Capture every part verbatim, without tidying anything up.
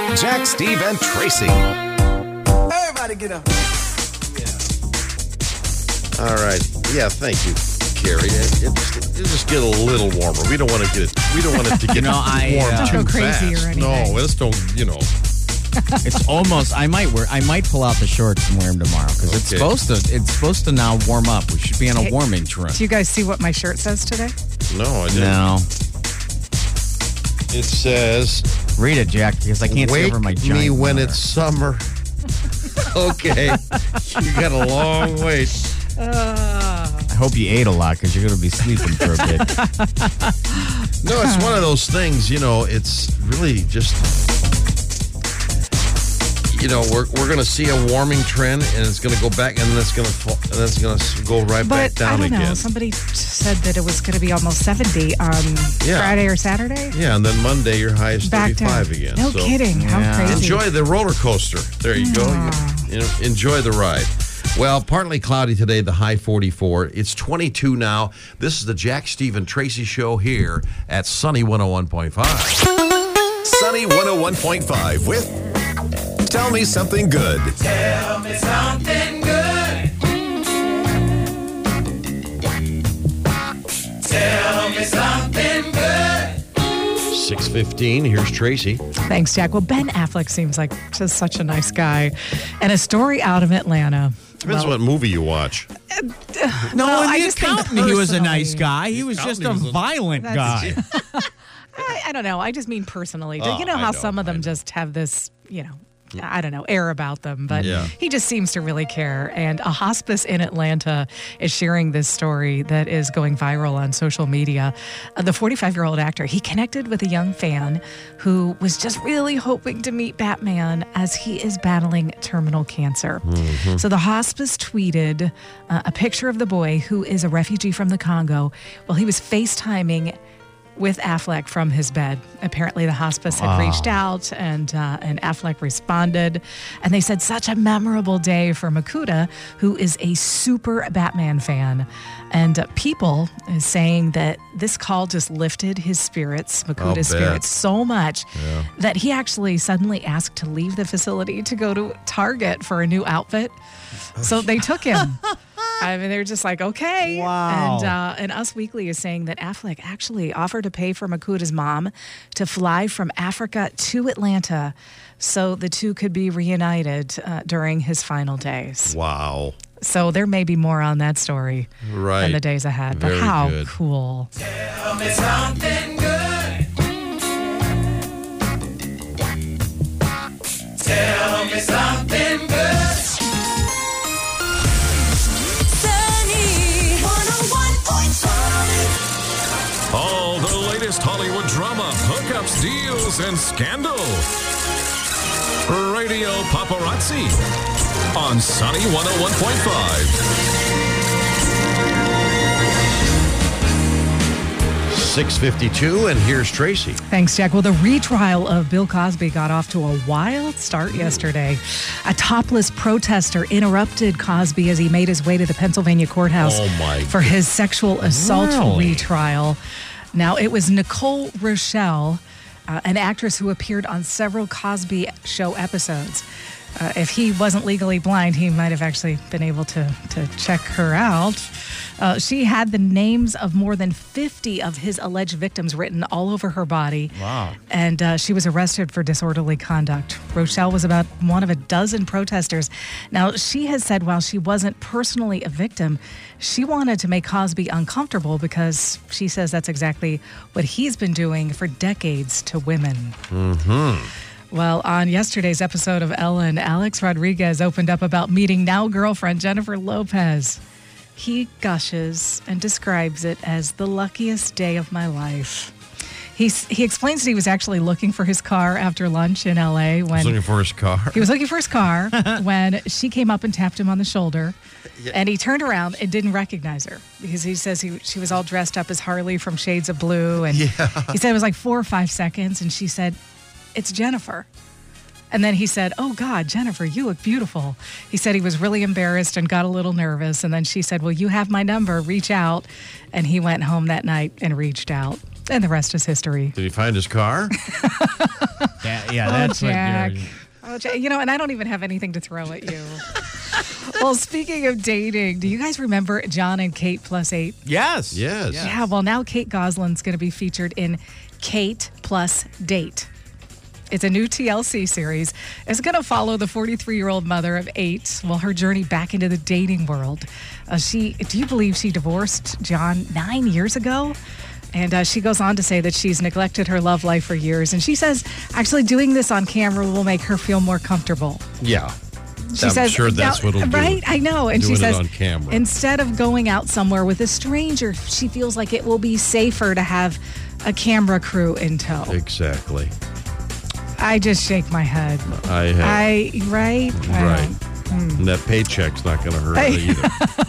Jack, Steve, and Tracy. Everybody get up. All right. Yeah, thank you, Carrie. It, it, just, it just get a little warmer. We don't want to get it. We don't want it to get You know, I, warm uh, too Don't go crazy fast. or anything. No, let's don't. You know. It's almost. I might wear. I might pull out the shorts and wear them tomorrow because it's Okay. supposed to. It's supposed to now warm up. We should be in a Hey, warming trend. Do you guys see what my shirt says today? No, I didn't. No, It says, read it, Jack, because I can't see "Wake over my giant me when monitor. it's summer." Okay, you got a long wait. I hope you ate a lot because you're going to be sleeping for a bit. No, it's one of those things. You know, it's really just. You know, we're we're going to see a warming trend, and it's going to go back, and then it's going to fall, and then it's going to go right back But down I don't know. again. Somebody said that it was going to be almost seventy on Yeah. Friday or Saturday. Yeah, and then Monday your high is Back down. thirty-five again. No so kidding. How Yeah. crazy. Enjoy the roller coaster. There you go. You know, enjoy the ride. Well, partly cloudy today, the high forty-four. It's twenty-two now. This is the Jack, Steve, and Tracy show here at Sunny one oh one point five. Sunny one oh one point five with Tell Me Something Good. Tell me something good. Tell me something good. six fifteen, here's Tracy. Thanks, Jack. Well, Ben Affleck seems like just such a nice guy. And a story out of Atlanta. Depends Well, what movie you watch. No, Well, in I the just think accountant, he was a nice personally- guy. He was just a accountant was a- violent guy. That's- I, I don't know. I just mean personally. Oh, you know I how know, some of I them know. just have this, you know, I don't know, air about them. But Yeah. he just seems to really care. And a hospice in Atlanta is sharing this story that is going viral on social media. Uh, the forty-five-year-old actor, he connected with a young fan who was just really hoping to meet Batman as he is battling terminal cancer. So the hospice tweeted uh, a picture of the boy who is a refugee from the Congo. Well, he was FaceTiming with Affleck from his bed. Apparently, the hospice had reached out, and uh, and Affleck responded, and they said such a memorable day for Makuta, who is a super Batman fan, and uh, people is saying that this call just lifted his spirits, Makuta's I'll bet. spirits, so much that he actually suddenly asked to leave the facility to go to Target for a new outfit. So they took him. I mean, they're just like, okay. Wow. And uh, and Us Weekly is saying that Affleck actually offered to pay for Makuta's mom to fly from Africa to Atlanta so the two could be reunited uh, during his final days. Wow. So there may be more on that story Right. in the days ahead. Very but how good. cool. Tell me something good. Tell me something good. Sunny one oh one point five. All the latest Hollywood drama, hookups, deals, and scandal. Radio Paparazzi on Sunny one oh one point five. six fifty-two, and here's Tracy. Thanks, Jack. Well, the retrial of Bill Cosby got off to a wild start yesterday. A topless protester interrupted Cosby as he made his way to the Pennsylvania courthouse Oh, my for his sexual assault Really? retrial. Now, it was Nicole Rochelle, uh, an actress who appeared on several Cosby show episodes. Uh, if he wasn't legally blind, he might have actually been able to, to check her out. Uh, she had the names of more than fifty of his alleged victims written all over her body. Wow. And uh, she was arrested for disorderly conduct. Rochelle was about one of a dozen protesters. Now, she has said while she wasn't personally a victim, she wanted to make Cosby uncomfortable because she says that's exactly what he's been doing for decades to women. Well, on yesterday's episode of Ellen, Alex Rodriguez opened up about meeting now girlfriend Jennifer Lopez. He gushes and describes it as the luckiest day of my life. He's, he explains that he was actually looking for his car after lunch in L A I was when looking for his car. he was looking for his car when she came up and tapped him on the shoulder, and he turned around and didn't recognize her because he says he she was all dressed up as Harley from Shades of Blue, and he said it was like four or five seconds, and she said, "It's Jennifer." And then he said, "Oh, God, Jennifer, you look beautiful." He said he was really embarrassed and got a little nervous. And then she said, "Well, you have my number. Reach out." And he went home that night and reached out. And the rest is history. Did he find his car? That, yeah, Oh, that's Jack. what you're... Oh, Jack. You know, and I don't even have anything to throw at you. Well, speaking of dating, do you guys remember John and Kate Plus Eight? Yes. Yes. Yeah, well, now Kate Gosselin's going to be featured in Kate Plus Date. It's a new T L C series. It's going to follow the forty-three-year-old mother of eight, well, her journey back into the dating world. Uh, she, do you believe she divorced John nine years ago? And uh, she goes on to say that she's neglected her love life for years. And she says actually doing this on camera will make her feel more comfortable. Yeah. She I'm says, sure that's now- what it'll do. Right? I know. And Doing she says, it on camera. instead of going out somewhere with a stranger, she feels like it will be safer to have a camera crew in tow. Exactly. I just shake my head. I have. I, right? I right. don't- And that paycheck's not going to hurt Hey. either.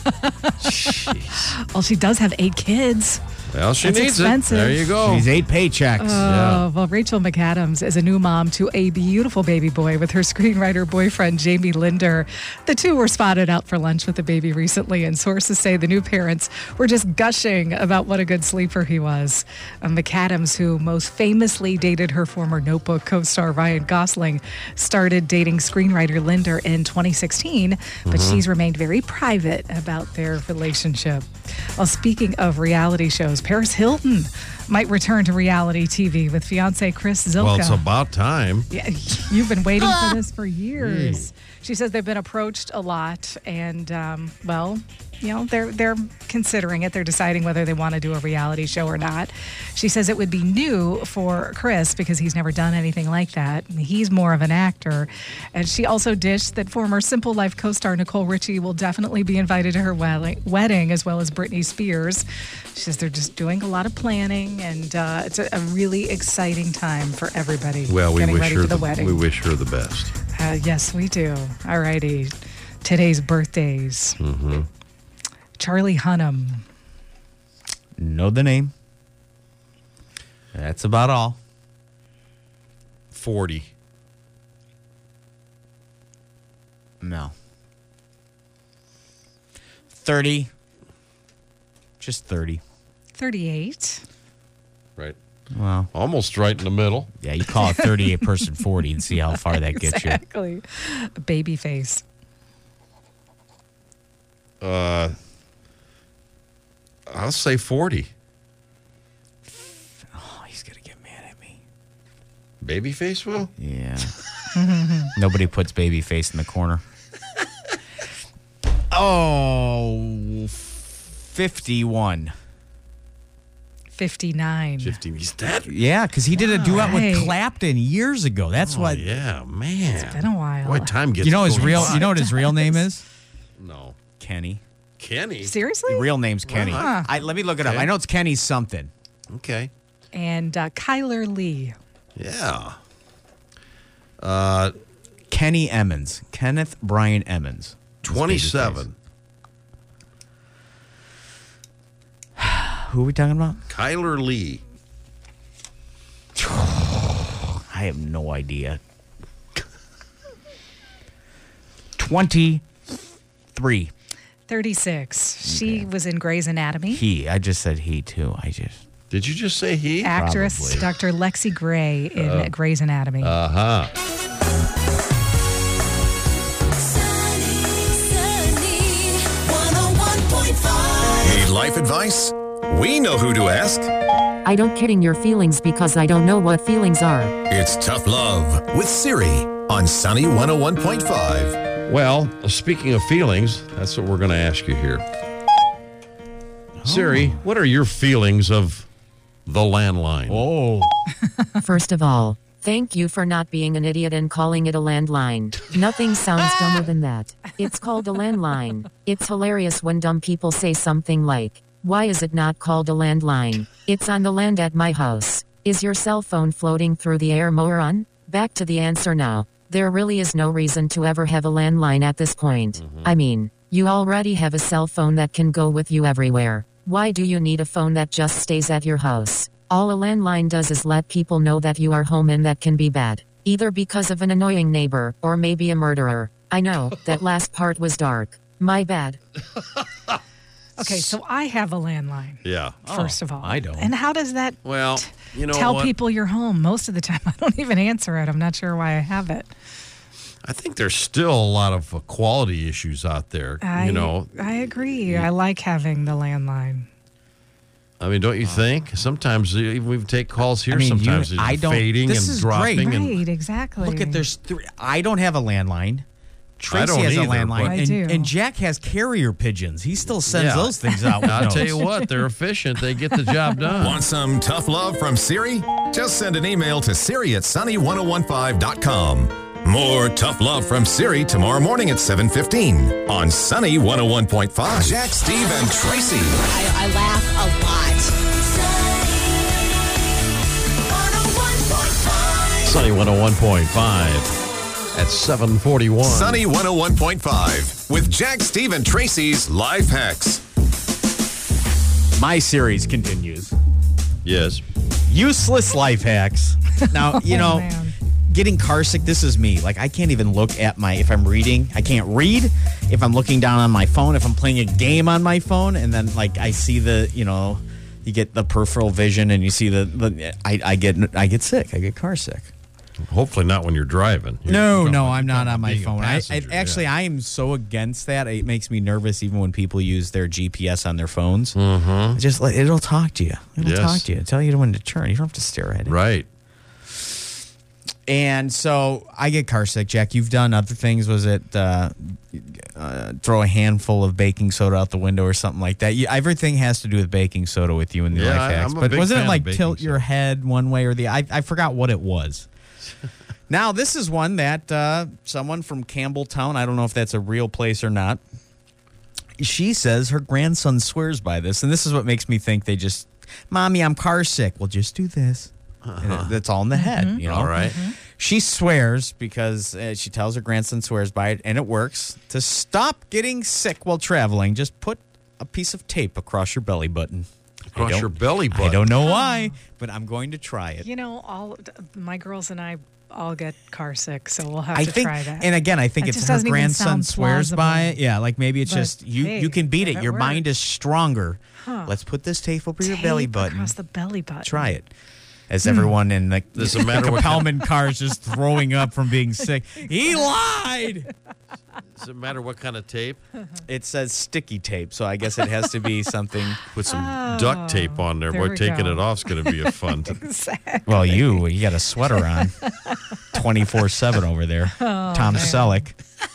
Jeez. Well, she does have eight kids. Well, she That's needs expensive. it. There you go. She's eight paychecks. Oh, well, Rachel McAdams is a new mom to a beautiful baby boy with her screenwriter boyfriend, Jamie Linder. The two were spotted out for lunch with the baby recently, and sources say the new parents were just gushing about what a good sleeper he was. Uh, McAdams, who most famously dated her former Notebook co-star Ryan Gosling, started dating screenwriter Linder in twenty sixteen, but she's remained very private about their relationship. Well, speaking of reality shows, Paris Hilton might return to reality T V with fiance Chris Zilka. Well, it's about time. Yeah, you've been waiting for this for years. She says they've been approached a lot, and um, well, you know, they're they're considering it. They're deciding whether they want to do a reality show or not. She says it would be new for Chris because he's never done anything like that. He's more of an actor. And she also dished that former Simple Life co-star Nicole Richie will definitely be invited to her wedding, wedding as well as Britney Spears. She says they're just doing a lot of planning, and uh, it's a, a really exciting time for everybody. Well, we getting wish ready her for the, the, wedding. we wish her the best. Uh, yes, we do. All righty. Today's birthdays. Mm-hmm. Charlie Hunnam. Know the name. That's about all. Forty. No. Thirty. Just thirty. thirty-eight. Right. Well, Almost right in the middle. yeah, you call a thirty-eight person forty and see how far that gets you. Exactly. Babyface. Uh, I'll say forty. Oh, he's going to get mad at me. Babyface will? Yeah. Nobody puts baby face in the corner. Oh, fifty-one. fifty-nine. fifty. Is that? Yeah, because he did a duet Right. with Clapton years ago. That's Oh, what. yeah, man. It's been a while. Boy, time gets You know his going real. by. You know what his real name is? No. Kenny. Kenny? Seriously? The real name's Kenny. Huh. I, let me look it up. Okay. I know it's Kenny something. Okay. And uh, Kyler Lee. Yeah. Uh, Kenny Emmons. Kenneth Brian Emmons. twenty-seven. Who are we talking about? Kyler Lee. I have no idea. twenty-three. thirty-six. She was in Grey's Anatomy. He. I just said he, too. I just. Did you just say he? Actress Probably. Doctor Lexi Gray in Grey's Anatomy. Uh-huh. Need life advice? We know who to ask. I don't kidding your feelings because I don't know what feelings are. It's Tough Love with Siri on Sunny one oh one point five. Well, speaking of feelings, that's what we're going to ask you here. Siri, what are your feelings of the landline? Oh. First of all, thank you for not being an idiot and calling it a landline. Nothing sounds dumber than that. It's called a landline. It's hilarious when dumb people say something like, why is it not called a landline? It's on the land at my house. Is your cell phone floating through the air, moron? Back to the answer now. There really is no reason to ever have a landline at this point. Mm-hmm. I mean, you already have a cell phone that can go with you everywhere. Why do you need a phone that just stays at your house? All a landline does is let people know that you are home, and that can be bad. Either because of an annoying neighbor, or maybe a murderer. I know, that last part was dark. My bad. Okay, so I have a landline, Yeah. first of all. I don't. And how does that Well, you know tell what? people you're home? Most of the time, I don't even answer it. I'm not sure why I have it. I think there's still a lot of uh, quality issues out there. I, you know, I agree. I like having the landline. I mean, don't you think? Sometimes uh, even we take calls here. I mean, you- sometimes it's I don't- fading this and is great. dropping. And, Right, exactly. Look at there's three. I don't have a landline. Tracy don't has a either, landline, but- I and, do. and Jack has carrier pigeons. He still sends Yeah. those things out. With I'll notes. tell you what, they're efficient. They get the job done. Want some tough love from Siri? Just send an email to Siri at sunny ten fifteen dot com. More tough love from Siri tomorrow morning at seven fifteen on Sunny one oh one point five. Jack, Steve, and Tracy. I, I laugh a lot. Sunny one oh one point five at seven forty-one. Sunny one oh one point five with Jack, Steve, and Tracy's Life Hacks. My series continues. Yes. Useless life hacks. Now, you Oh, know, man. getting car sick, this is me. Like, I can't even look at my, if I'm reading, I can't read. If I'm looking down on my phone, if I'm playing a game on my phone, and then, like, I see the, you know, you get the peripheral vision and you see the, the I, I get I get sick. I get car sick. Hopefully not when you're driving. You're No, talking- no, I'm not talking on my being a phone. I, I passenger, actually, yeah. I am so against that. It makes me nervous, even when people use their G P S on their phones. Mm-hmm. Just like it'll talk to you. It'll Yes. talk to you. Tell you when to turn. You don't have to stare at it. Right. And so I get car sick. Jack, you've done other things. Was it uh, uh, throw a handful of baking soda out the window or something like that? You, everything has to do with baking soda with you in the Yeah, life I- hacks. I'm a But big wasn't fan it of like baking tilt soda. your head one way or the I, I forgot what it was. Now, this is one that uh, someone from Campbelltown, I don't know if that's a real place or not, she says her grandson swears by this. And this is what makes me think they just, Mommy, I'm car sick. Well, just do this. And it- that's all in the head, you know? All right. She swears because uh, she tells her grandson swears by it, and it works. To stop getting sick while traveling, just put a piece of tape across your belly button. I Across don't- your belly button. I don't know why, but I'm going to try it. You know, all my girls and I all get car sick, so we'll have I to think, try that. and again, I think It it's just her doesn't even grandson sound swears by plausible. it. Yeah, like maybe it's But, just you. hey, you can beat if it. it Your mind works. is stronger. Let's put this tape over your Tape belly button. across the belly button. Try it. As everyone in the Doesn't matter what- Capelman car is just throwing up from being sick. He lied. Does it matter what kind of tape? It says sticky tape, so I guess it has to be something. Put some duct tape on there. there Boy, we taking go. it off's going to be a fun. T- Exactly. Well, you you got a sweater on, twenty four seven over there, Tom Selleck.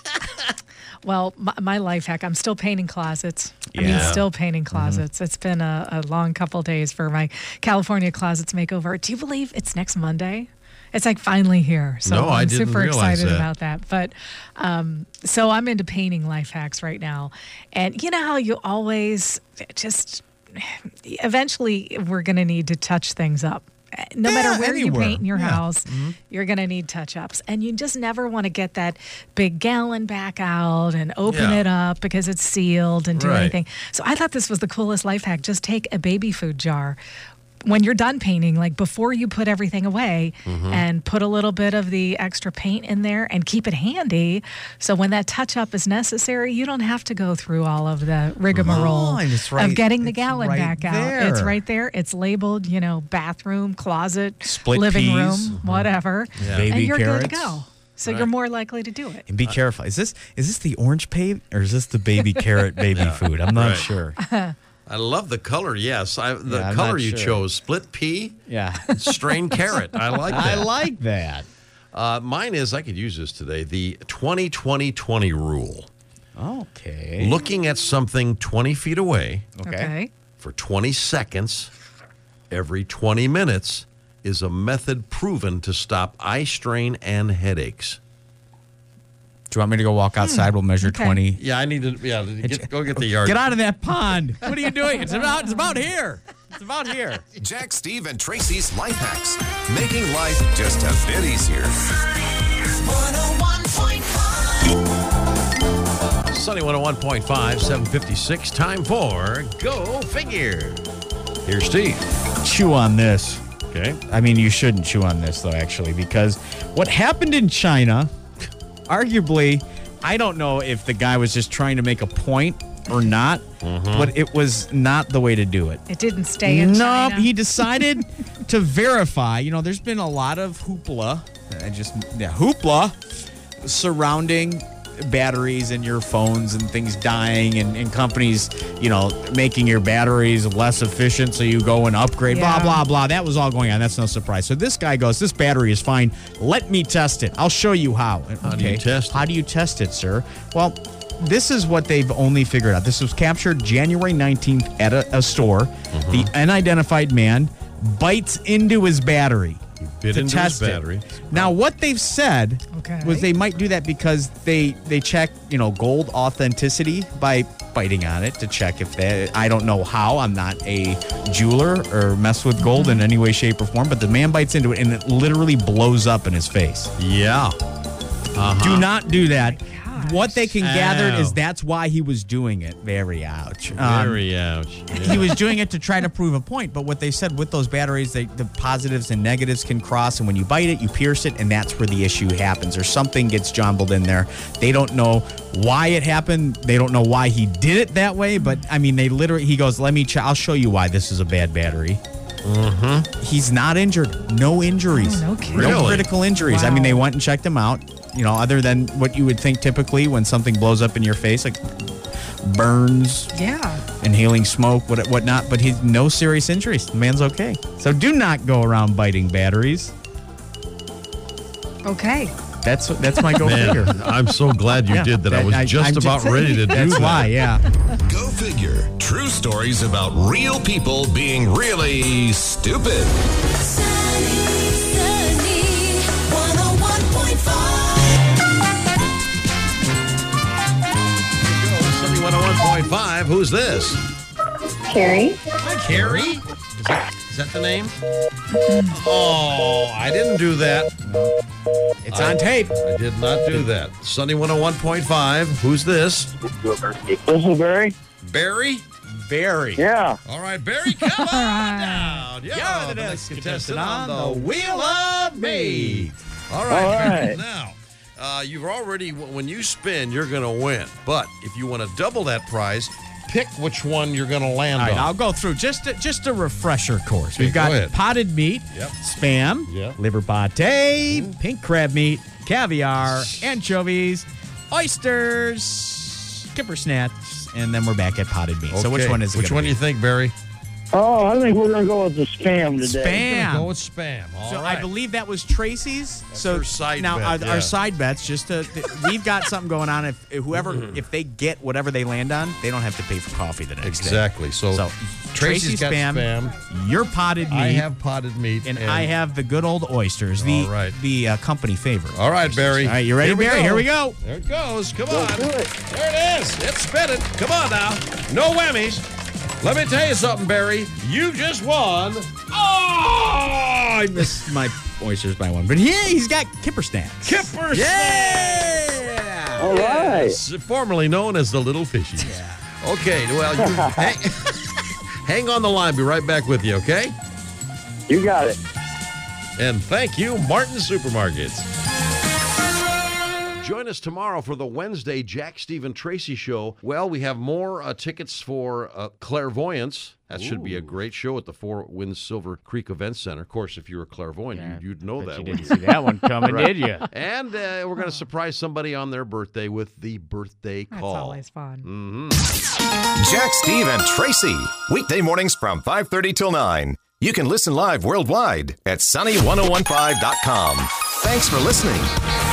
Well, my, my life hack, I'm still painting closets. I mean, Yeah. still painting closets. It's been a, a long couple days for my California closets makeover. Do you believe it's next Monday? It's like finally here. So No, I I'm didn't super realize excited that. about that. But um, so I'm into painting life hacks right now. And you know how you always just, eventually we're going to need to touch things up. No Yeah, matter where anywhere. you paint in your Yeah. house, you're going to need touch-ups. And you just never want to get that big gallon back out and open Yeah. it up because it's sealed and do Right. anything. So I thought this was the coolest life hack. Just take a baby food jar. When you're done painting, like before you put everything away, and put a little bit of the extra paint in there and keep it handy. So when that touch up is necessary, you don't have to go through all of the rigmarole Oh, and it's right- of getting the it's gallon right back out. there. It's right there. It's labeled, you know, bathroom, closet, Split living peas. room, whatever. Baby and you're good carrots. to go. So you're more likely to do it. And be careful. Is this is this the orange paint or is this the baby carrot baby food? I'm not Right. sure. I love the color. Yes, I, the Yeah, I'm color not you sure. chose: split pea, Yeah. strained carrot. I like that. I like that. Uh, mine is, I could use this today, the twenty twenty twenty rule. Okay. Looking at something twenty feet away Okay. for twenty seconds every twenty minutes is a method proven to stop eye strain and headaches. Do you want me to go walk outside? We'll measure Okay. twenty. Yeah, I need to, yeah, get, go get the yard. Get out of that pond. What are you doing? It's about it's about here. It's about here. Jack, Steve, and Tracy's Life Hacks. Making life just a bit easier. one oh one point five. Sunny one oh one point five, seven fifty-six. Time for Go Figure. Here's Steve. Chew on this. Okay. I mean, you shouldn't chew on this, though, actually, because what happened in China, arguably, I don't know if the guy was just trying to make a point or not, Mm-hmm. but it was not the way to do it. It didn't stay in Nope, China. he decided to verify. You know, there's been a lot of hoopla, I just yeah, hoopla surrounding batteries in your phones and things dying and, and companies, you know, making your batteries less efficient so you go and upgrade, Yeah. blah, blah, blah. That was all going on. That's no surprise. So this guy goes, this battery is fine. Let me test it. I'll show you how. How do you test it? How do you test it, sir? Well, this is what they've only figured out. This was captured January nineteenth at a, a store. Mm-hmm. The unidentified man bites into his battery Bit to into test his it. battery. Now, what they've said Okay. was they might do that because they they check, you know, gold authenticity by biting on it to check if that. I don't know how. I'm not a jeweler or mess with gold in any way, shape, or form. But the man bites into it and it literally blows up in his face. Yeah. Uh-huh. Do not do that. What they can gather Ow. is that's why he was doing it. Very ouch. Um, Very ouch. he was doing it to try to prove a point. But what they said with those batteries, they, the positives and negatives can cross. And when you bite it, you pierce it. And that's where the issue happens. Or something gets jumbled in there. They don't know why it happened. They don't know why he did it that way. But, I mean, they literally, he goes, let me, ch- I'll show you why this is a bad battery. Mm-hmm. He's not injured. No injuries. Oh, no kidding. No Really? critical injuries. I mean, Wow. they went and checked him out. You know, other than what you would think typically when something blows up in your face, like burns, Yeah. inhaling smoke, what whatnot. But he's no serious injuries. The man's okay. So do not go around biting batteries. Okay. That's that's my go figure. Man, I'm so glad you Yeah. did that. I was I- just I'm about just- ready to do That's that. why, yeah. Go figure. True stories about real people being really stupid. Sunny, sunny, one oh one point five. Sunny one oh one point five. Who's this? Carrie. Hi, Carrie. Is that, is that the name? Oh, I didn't do that. It's on tape. I did not do that. Sunny one oh one point five. Who's this? This is Barry. Barry? Barry. Yeah. All right, Barry, come on down. Yeah, You're the the next next contestant contestant on on the the Wheel of Meat. All right, All Barry, right. now, uh, you've already, when you spin, you're going to win. But if you want to double that prize, pick which one you're going to land All right, on. I'll go through just a, just a refresher course. Okay, We've got go ahead. potted meat, Yep. spam, Yep. liver pate, pink crab meat, caviar, anchovies, oysters, kipper snacks, and then we're back at potted meat. So which Okay, one is it? Which gonna one do be? you think, Barry? Oh, I think we're going to go with the spam today. Spam. Go with spam. All So right. I believe that was Tracy's. so her side now bet, our, yeah. our side bets, just to th- we've got something going on. If, if whoever, if they get whatever they land on, they don't have to pay for coffee the next day. Exactly. So, So Tracy's Tracy's got spam, spam. your potted meat. I have potted meat. And, I have the good old oysters, the All right. the uh, company favorite. All right, Barry. All right, you ready, Here we Barry? go. Here we go. There it goes. Come Let's on. do it. There it is. It's spinning. Come on now. No whammies. Let me tell you something, Barry. You just won. Oh, I missed my oysters by one, but yeah, he's got kipper snacks. Kipper Yeah. All right. Snacks, formerly known as the Little Fishies. Yeah. Okay. Well, you hang, hang on the line. Be right back with you. Okay. You got it. And thank you, Martin Supermarkets. Join us tomorrow for the Wednesday Jack Stephen Tracy Show. Well, we have more uh, tickets for uh, Clairvoyance. That should be a great show at the Four Winds Silver Creek Event Center. Of course, if you're a clairvoyant, Yeah, you, you'd know bet that. you wouldn't didn't see that one coming, Right. did you? And uh, we're going to surprise somebody on their birthday with the birthday That's call. always fun. Jack, Steve, and Tracy. Weekday mornings from five thirty till nine. You can listen live worldwide at sunny ten fifteen dot com. Thanks for listening.